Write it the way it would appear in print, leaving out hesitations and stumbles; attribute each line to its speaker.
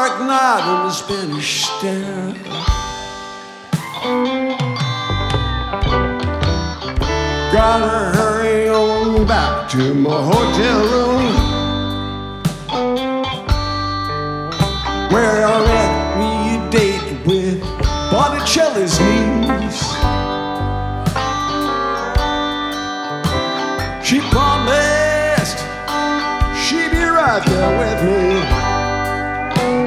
Speaker 1: dark night on the Spanish Step. Gotta hurry on back to my hotel room, where I met me a date with Botticelli's niece. She promised she'd be right there with me.